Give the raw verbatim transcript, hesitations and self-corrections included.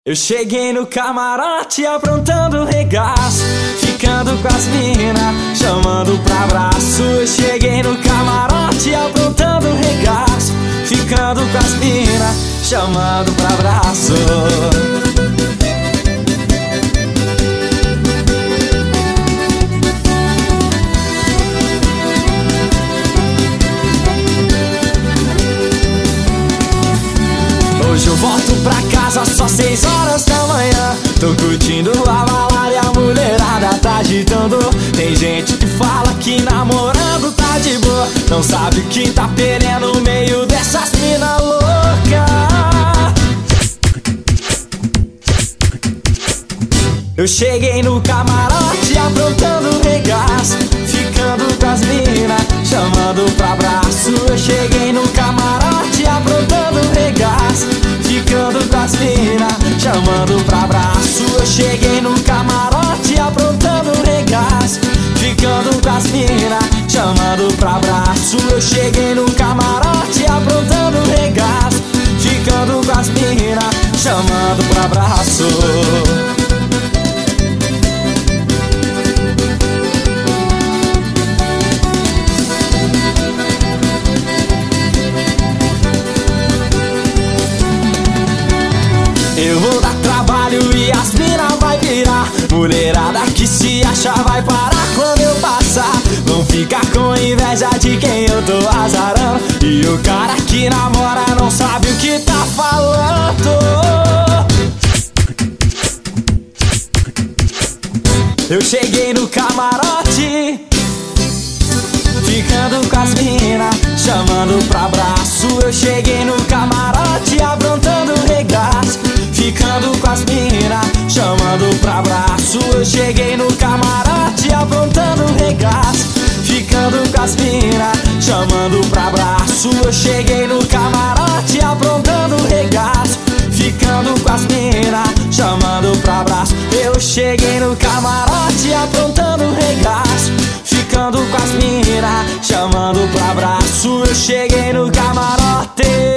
Eu cheguei no camarote aprontando regaço, ficando com as mina, chamando pra abraço. Eu cheguei no camarote aprontando regaço, ficando com as mina, chamando pra abraço. Hoje eu volto pra casa só seis horas da manhã. Tô curtindo a balada e a mulherada tá agitando. Tem gente que fala que namorando tá de boa, não sabe o que tá perdendo no meio dessas mina louca. Eu cheguei no camarote aprontando regaço, ficando com as mina, chamando pra abraço. Eu cheguei no camarote aprontando regaço, ficando com as mina, chamando pra abraço. Eu cheguei no camarote aprontando regaço, ficando com as mina, chamando pra abraço. Eu cheguei no camarote aprontando regaço, ficando com as mina, chamando pra abraço. Eu vou dar trabalho e as mina vai virar. Mulherada que se acha vai parar quando eu passar. Vão ficar com inveja de quem eu tô azarando. E o cara que namora não sabe o que tá falando. Eu cheguei no camarote, ficando com as mina, chamando pra abraço. Eu cheguei no camarote aprontando regaço, ficando com as mina, chamando pra abraço. Eu cheguei no camarote aprontando regaço, ficando com as mina, chamando pra abraço. Eu cheguei no camarote aprontando regaço, ficando com as mina, chamando pra abraço. Eu cheguei no camarote aprontando regaço, ficando com as mina, chamando pra abraço. Eu cheguei no camarote.